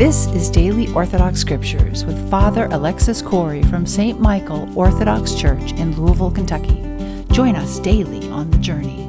This is Daily Orthodox Scriptures with Father Alexis Corey from St. Michael Orthodox Church in Louisville, Kentucky. Join us daily on the journey.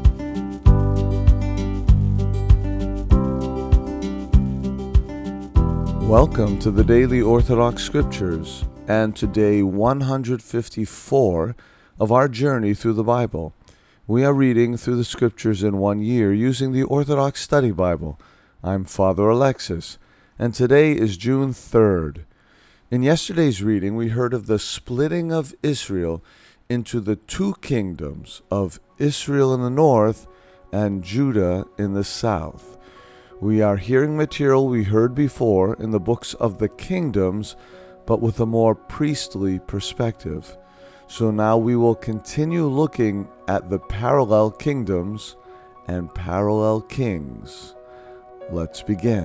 Welcome to the Daily Orthodox Scriptures, and today 154 of our journey through the Bible. We are reading through the Scriptures in 1 year using the Orthodox Study Bible. I'm Father Alexis, and today is June 3rd. In yesterday's reading, we heard of the splitting of Israel into the two kingdoms of Israel in the north and Judah in the south. We are hearing material we heard before in the books of the kingdoms, but with a more priestly perspective. So now we will continue looking at the parallel kingdoms and parallel kings. Let's begin.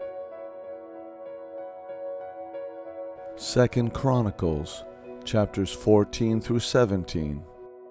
2 Chronicles, chapters 14 through 17.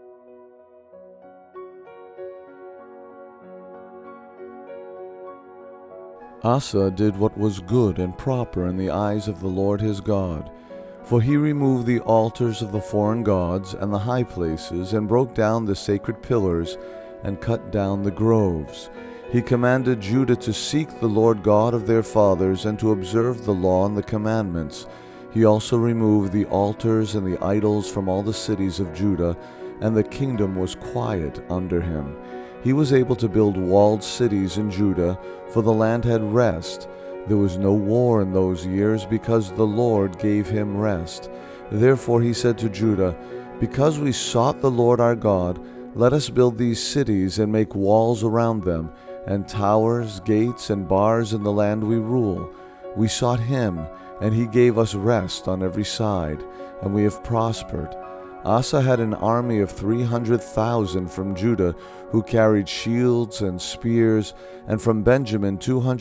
Asa did what was good and proper in the eyes of the Lord his God, for he removed the altars of the foreign gods and the high places, and broke down the sacred pillars, and cut down the groves. He commanded Judah to seek the Lord God of their fathers, and to observe the law and the commandments. He also removed the altars and the idols from all the cities of Judah, and the kingdom was quiet under him. He was able to build walled cities in Judah, for the land had rest. There was no war in those years, because the Lord gave him rest. Therefore he said to Judah, "Because we sought the Lord our God, let us build these cities and make walls around them, and towers, gates, and bars in the land we rule. We sought him, and he gave us rest on every side, and we have prospered." Asa had an army of 300,000 from Judah, who carried shields and spears, and from Benjamin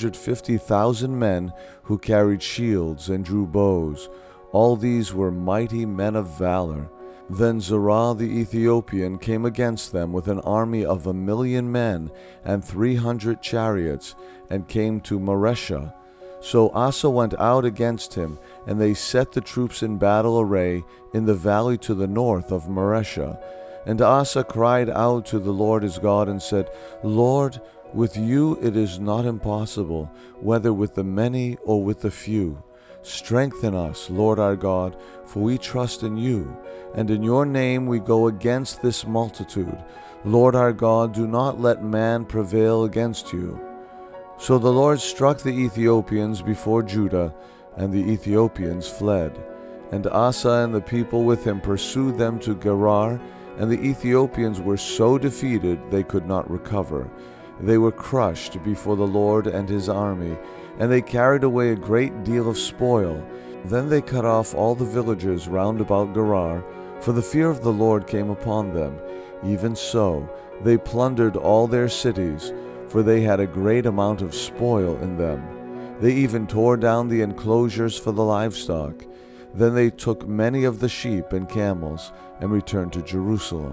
250,000 men who carried shields and drew bows. All these were mighty men of valor. Then Zerah the Ethiopian came against them with an army of 1,000,000 men and 300 chariots, and came to Mareshah. So Asa went out against him, and they set the troops in battle array in the valley to the north of Mareshah. And Asa cried out to the Lord his God and said, "Lord, with you it is not impossible, whether with the many or with the few. Strengthen us, Lord our God, for we trust in you, and in your name we go against this multitude. Lord our God, do not let man prevail against you." So the Lord struck the Ethiopians before Judah, and the Ethiopians fled. And Asa and the people with him pursued them to Gerar, and the Ethiopians were so defeated they could not recover. They were crushed before the Lord and his army, and they carried away a great deal of spoil. Then they cut off all the villages round about Gerar, for the fear of the Lord came upon them. Even so, they plundered all their cities, for they had a great amount of spoil in them. They even tore down the enclosures for the livestock. Then they took many of the sheep and camels, and returned to Jerusalem.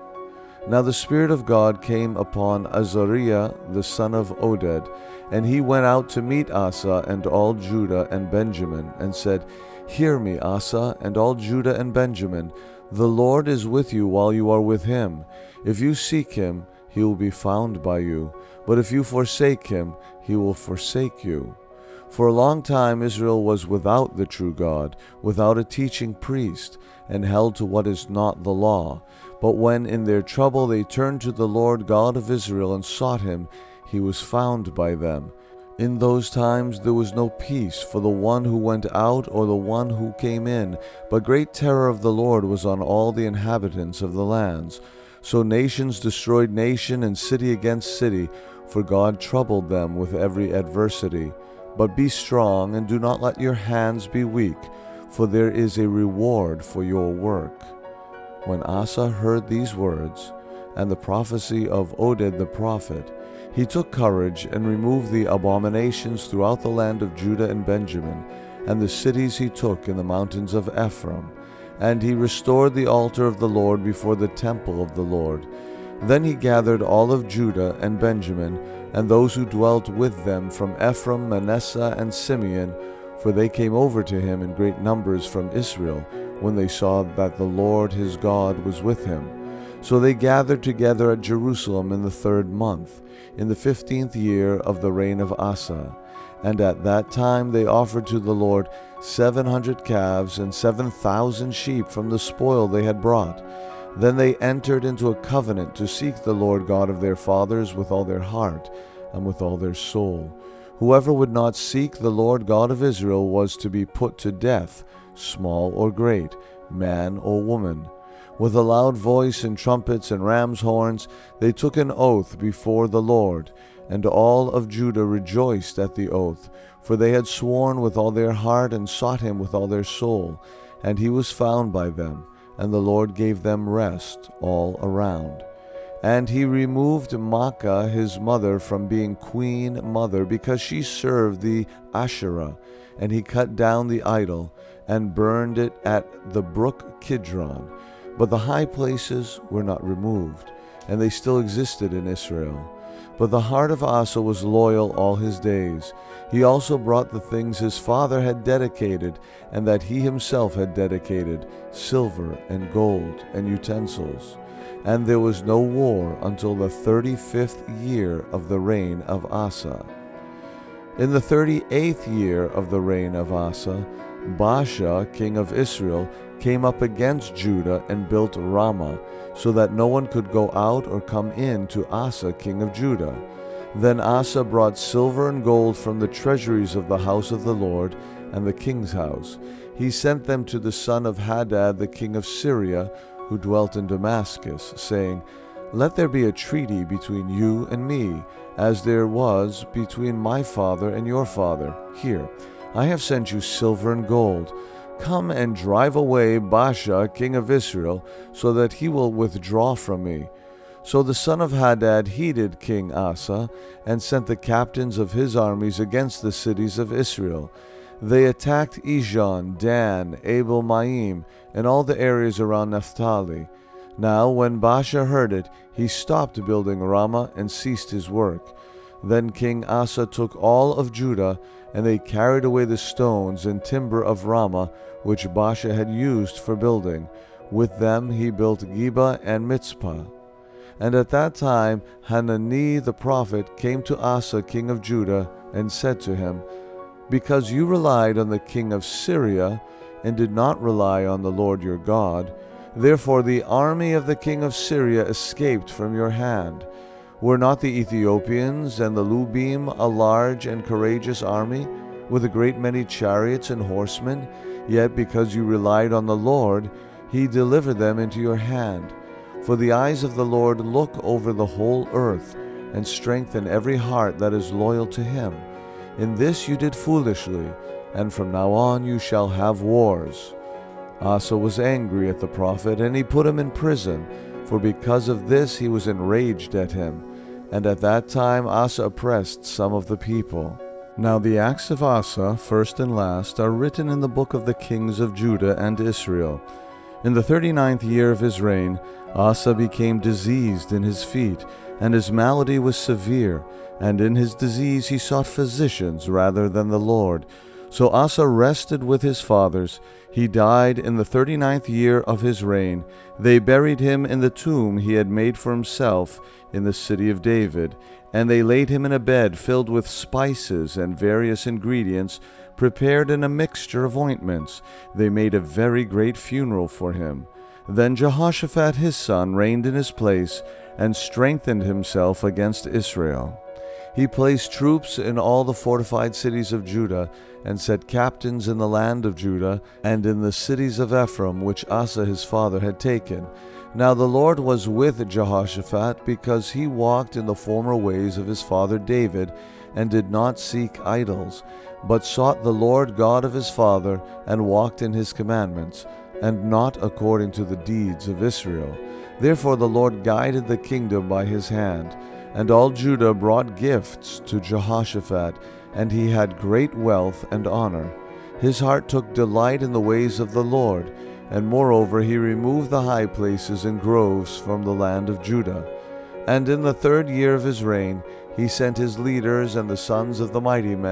Now the Spirit of God came upon Azariah the son of Oded, and he went out to meet Asa and all Judah and Benjamin, and said, "Hear me, Asa, and all Judah and Benjamin. The Lord is with you while you are with him. If you seek him, he will be found by you. But if you forsake him, he will forsake you." For a long time Israel was without the true God, without a teaching priest, and held to what is not the law. But when in their trouble they turned to the Lord God of Israel and sought him, he was found by them. In those times there was no peace for the one who went out or the one who came in, but great terror of the Lord was on all the inhabitants of the lands. So nations destroyed nation and city against city, for God troubled them with every adversity. But be strong, and do not let your hands be weak, for there is a reward for your work. When Asa heard these words, and the prophecy of Oded the prophet, he took courage and removed the abominations throughout the land of Judah and Benjamin, and the cities he took in the mountains of Ephraim. And he restored the altar of the Lord before the temple of the Lord. Then he gathered all of Judah and Benjamin, and those who dwelt with them from Ephraim, Manasseh, and Simeon, for they came over to him in great numbers from Israel, when they saw that the Lord his God was with him. So they gathered together at Jerusalem in the 3rd month, in the 15th year of the reign of Asa. And at that time they offered to the Lord 700 calves and 7,000 sheep from the spoil they had brought. Then they entered into a covenant to seek the Lord God of their fathers with all their heart and with all their soul. Whoever would not seek the Lord God of Israel was to be put to death, small or great, man or woman. With a loud voice and trumpets and ram's horns, they took an oath before the Lord. And all of Judah rejoiced at the oath, for they had sworn with all their heart and sought him with all their soul. And he was found by them, and the Lord gave them rest all around. And he removed Maacah his mother from being queen mother, because she served the Asherah. And he cut down the idol, and burned it at the brook Kidron. But the high places were not removed, and they still existed in Israel. But the heart of Asa was loyal all his days. He also brought the things his father had dedicated, and that he himself had dedicated, silver and gold and utensils. And there was no war until the 35th year of the reign of Asa. In the 38th year of the reign of Asa, Baasha, king of Israel, came up against Judah and built Ramah, so that no one could go out or come in to Asa, king of Judah. Then Asa brought silver and gold from the treasuries of the house of the Lord and the king's house. He sent them to the son of Hadad, the king of Syria, who dwelt in Damascus, saying, "Let there be a treaty between you and me, as there was between my father and your father. Here, I have sent you silver and gold. Come and drive away Baasha, king of Israel, so that he will withdraw from me." So the son of Hadad heeded King Asa, and sent the captains of his armies against the cities of Israel. They attacked Ijon, Dan, Abel Maim, and all the areas around Naphtali. Now when Baasha heard it, he stopped building Ramah and ceased his work. Then King Asa took all of Judah, and they carried away the stones and timber of Ramah, which Baasha had used for building. With them he built Geba and Mitzpah. And at that time Hanani the prophet came to Asa king of Judah, and said to him, "Because you relied on the king of Syria, and did not rely on the Lord your God, therefore the army of the king of Syria escaped from your hand. Were not the Ethiopians and the Lubim a large and courageous army, with a great many chariots and horsemen? Yet because you relied on the Lord, he delivered them into your hand. For the eyes of the Lord look over the whole earth, and strengthen every heart that is loyal to him. In this you did foolishly, and from now on you shall have wars." Asa was angry at the prophet, and he put him in prison, for because of this he was enraged at him. And at that time Asa oppressed some of the people. Now the acts of Asa, first and last, are written in the book of the kings of Judah and Israel. In the 39th year of his reign, Asa became diseased in his feet, and his malady was severe, and in his disease he sought physicians rather than the Lord. So Asa rested with his fathers. He died in the 39th year of his reign. They buried him in the tomb he had made for himself in the city of David, and they laid him in a bed filled with spices and various ingredients, prepared in a mixture of ointments. They made a very great funeral for him. Then Jehoshaphat his son reigned in his place, and strengthened himself against Israel. He placed troops in all the fortified cities of Judah, and set captains in the land of Judah, and in the cities of Ephraim, which Asa his father had taken. Now the Lord was with Jehoshaphat, because he walked in the former ways of his father David, and did not seek idols, but sought the Lord God of his father, and walked in his commandments, and not according to the deeds of Israel. Therefore the Lord guided the kingdom by his hand. And all Judah brought gifts to Jehoshaphat, and he had great wealth and honor. His heart took delight in the ways of the Lord, and moreover he removed the high places and groves from the land of Judah. And in the 3rd year of his reign he sent his leaders and the sons of the mighty men,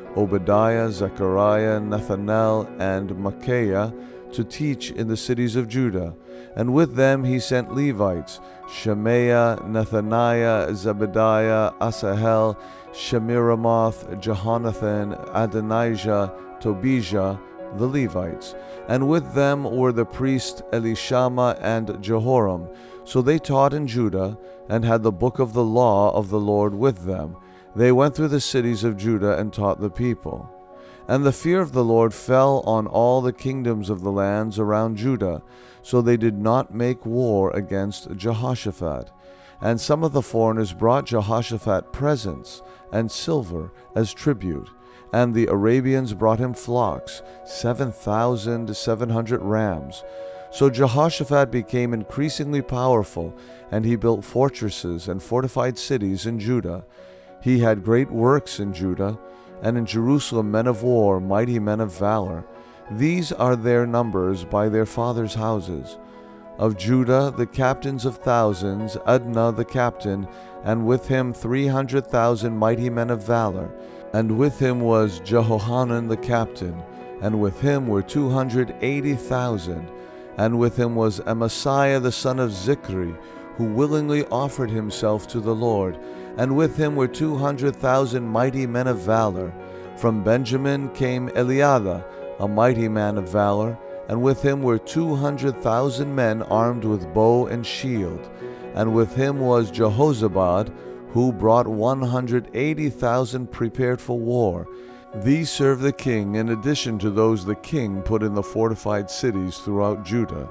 Obadiah, Zechariah, Nethanel, and Micaiah, to teach in the cities of Judah. And with them he sent Levites, Shemaiah, Nethaniah, Zebediah, Asahel, Shemiramoth, Jehonathan, Adonijah, Tobijah, the Levites. And with them were the priests Elishama and Jehoram. So they taught in Judah, and had the book of the law of the Lord with them. They went through the cities of Judah and taught the people. And the fear of the Lord fell on all the kingdoms of the lands around Judah, so they did not make war against Jehoshaphat. And some of the foreigners brought Jehoshaphat presents and silver as tribute, and the Arabians brought him flocks, 7,700 rams. So Jehoshaphat became increasingly powerful, and he built fortresses and fortified cities in Judah. He had great works in Judah, and in Jerusalem men of war, mighty men of valor. These are their numbers by their fathers' houses. Of Judah the captains of thousands, Adnah the captain, and with him 300,000 mighty men of valor. And with him was Jehohanan the captain, and with him were 280,000. And with him was Amasiah the son of Zichri, who willingly offered himself to the Lord. And with him were 200,000 mighty men of valor. From Benjamin came Eliada, a mighty man of valor, and with him were 200,000 men armed with bow and shield. And with him was Jehozabad, who brought 180,000 prepared for war. These served the king in addition to those the king put in the fortified cities throughout Judah.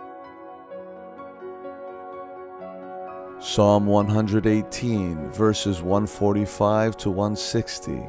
Psalm 118, verses 145 to 160.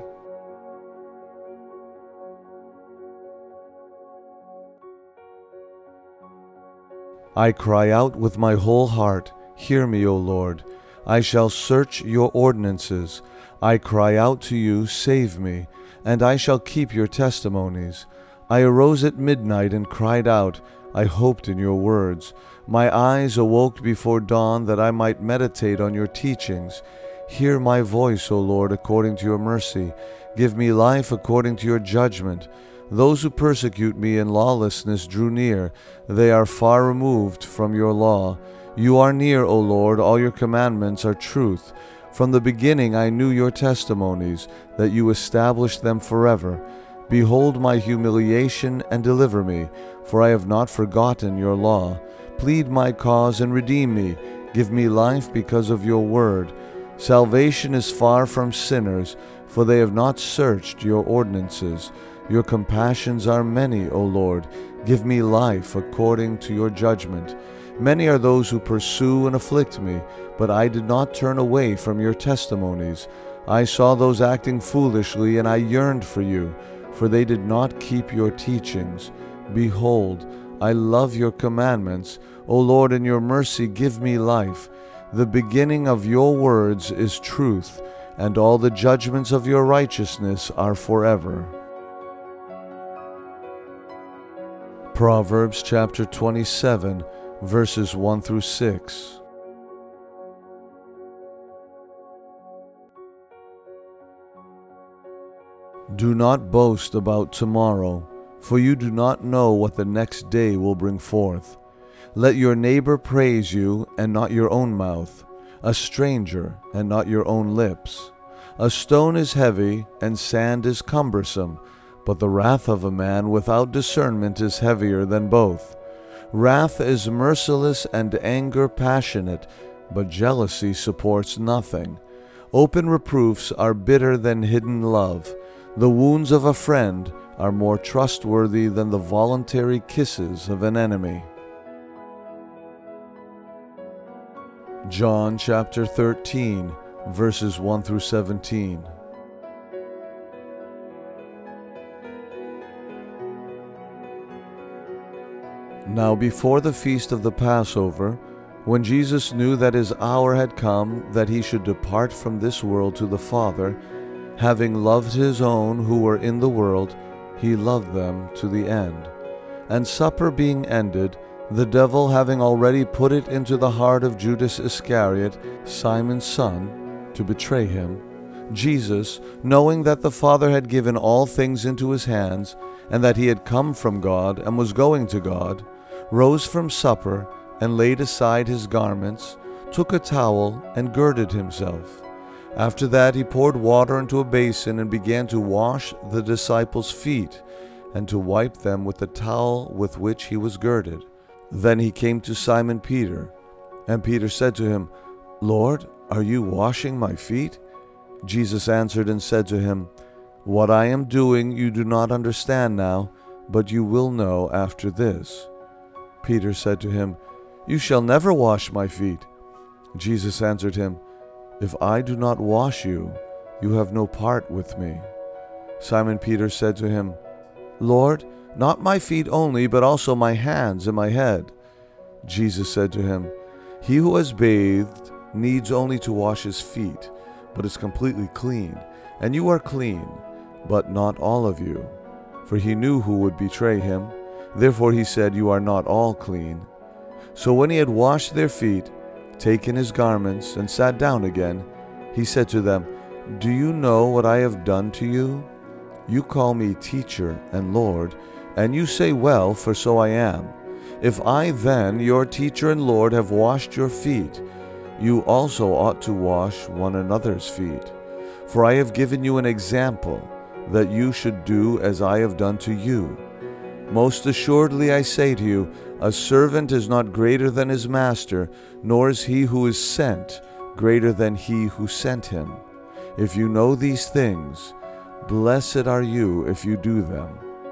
I cry out with my whole heart, hear me, O Lord. I shall search your ordinances. I cry out to you, save me, and I shall keep your testimonies. I arose at midnight and cried out. I hoped in your words. My eyes awoke before dawn that I might meditate on your teachings. Hear my voice, O Lord, according to your mercy. Give me life according to your judgment. Those who persecute me in lawlessness drew near. They are far removed from your law. You are near, O Lord, all your commandments are truth. From the beginning I knew your testimonies, that you established them forever. Behold my humiliation and deliver me, for I have not forgotten your law. Plead my cause and redeem me. Give me life because of your word. Salvation is far from sinners, for they have not searched your ordinances. Your compassions are many, O Lord. Give me life according to your judgment. Many are those who pursue and afflict me, but I did not turn away from your testimonies. I saw those acting foolishly, and I yearned for you, for they did not keep your teachings. Behold, I love your commandments. O Lord, in your mercy give me life. The beginning of your words is truth, and all the judgments of your righteousness are forever. Proverbs chapter 27, verses 1 through 6. Do not boast about tomorrow, for you do not know what the next day will bring forth. Let your neighbor praise you, and not your own mouth, a stranger, and not your own lips. A stone is heavy, and sand is cumbersome, but the wrath of a man without discernment is heavier than both. Wrath is merciless and anger passionate, but jealousy supports nothing. Open reproofs are bitter than hidden love. The wounds of a friend are more trustworthy than the voluntary kisses of an enemy. John chapter 13, verses 1 through 17. Now before the feast of the Passover, when Jesus knew that his hour had come that he should depart from this world to the Father, having loved his own who were in the world, he loved them to the end. And supper being ended, the devil having already put it into the heart of Judas Iscariot, Simon's son, to betray him, Jesus, knowing that the Father had given all things into his hands, and that he had come from God and was going to God, rose from supper and laid aside his garments, took a towel and girded himself. After that he poured water into a basin and began to wash the disciples' feet and to wipe them with the towel with which he was girded. Then he came to Simon Peter, and Peter said to him, "Lord, are you washing my feet?" Jesus answered and said to him, "What I am doing you do not understand now, but you will know after this." Peter said to him, "You shall never wash my feet." Jesus answered him, "If I do not wash you, you have no part with me." Simon Peter said to him, "Lord, not my feet only, but also my hands and my head." Jesus said to him, "He who has bathed needs only to wash his feet, but is completely clean, and you are clean, but not all of you." For he knew who would betray him. Therefore he said, "You are not all clean." So when he had washed their feet, taken his garments, and sat down again, he said to them, "Do you know what I have done to you? You call me teacher and Lord, and you say, well, for so I am. If I then, your teacher and Lord, have washed your feet, you also ought to wash one another's feet. For I have given you an example, that you should do as I have done to you. Most assuredly I say to you, a servant is not greater than his master, nor is he who is sent greater than he who sent him. If you know these things, blessed are you if you do them."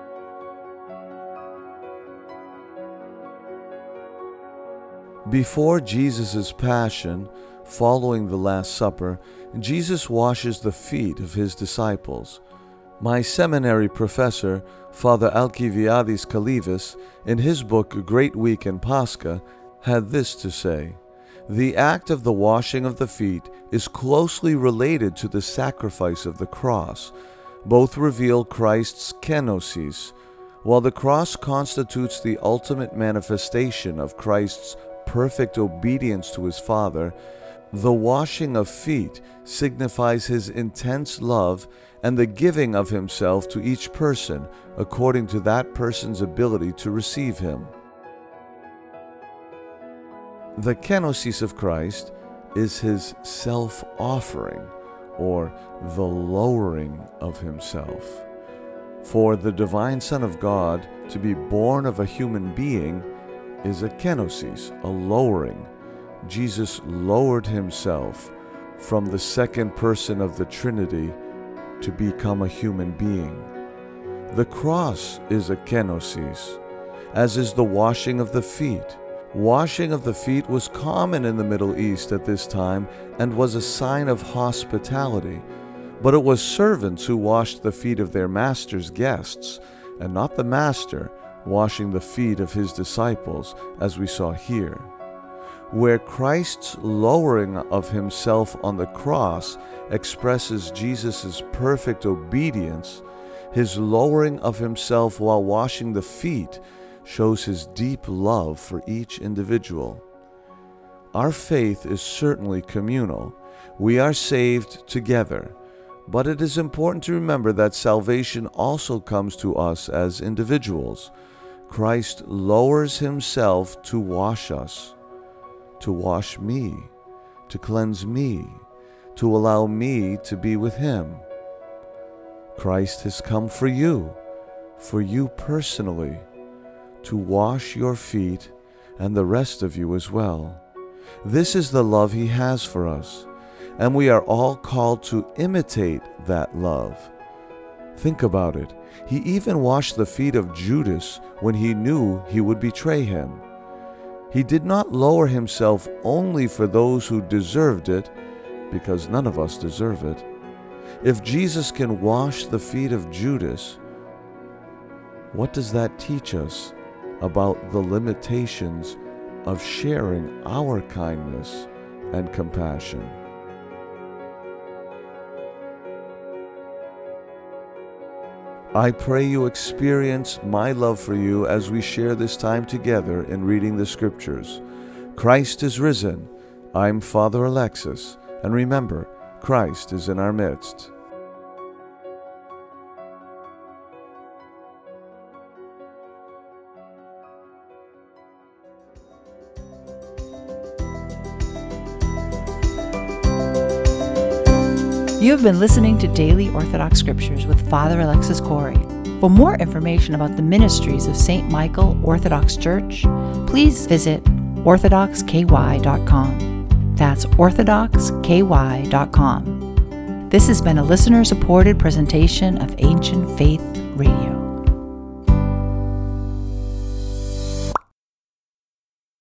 Before Jesus' passion, following the Last Supper, Jesus washes the feet of his disciples. My seminary professor, Father Alkiviadis Kalivis, in his book Great Week and Pascha, had this to say: "The act of the washing of the feet is closely related to the sacrifice of the cross. Both reveal Christ's kenosis. While the cross constitutes the ultimate manifestation of Christ's perfect obedience to his Father, the washing of feet signifies his intense love and the giving of himself to each person according to that person's ability to receive him." The kenosis of Christ is his self-offering, or the lowering of himself. For the divine Son of God to be born of a human being is a kenosis, a lowering. Jesus lowered himself from the second person of the Trinity to become a human being. The cross is a kenosis, as is the washing of the feet. Washing of the feet was common in the Middle East at this time and was a sign of hospitality, but it was servants who washed the feet of their master's guests, and not the master washing the feet of his disciples, as we saw here. Where Christ's lowering of himself on the cross expresses Jesus' perfect obedience, his lowering of himself while washing the feet shows his deep love for each individual. Our faith is certainly communal. We are saved together, but it is important to remember that salvation also comes to us as individuals. Christ lowers himself to wash us, to wash me, to cleanse me, to allow me to be with him. Christ has come for you personally, to wash your feet and the rest of you as well. This is the love he has for us, and we are all called to imitate that love. Think about it. He even washed the feet of Judas when he knew he would betray him. He did not lower himself only for those who deserved it, because none of us deserve it. If Jesus can wash the feet of Judas, what does that teach us about the limitations of sharing our kindness and compassion? I pray you experience my love for you as we share this time together in reading the Scriptures. Christ is risen. I'm Father Alexis, and remember, Christ is in our midst. You have been listening to Daily Orthodox Scriptures with Father Alexis Corey. For more information about the ministries of St. Michael Orthodox Church, please visit orthodoxky.com. That's orthodoxky.com. This has been a listener-supported presentation of Ancient Faith Radio.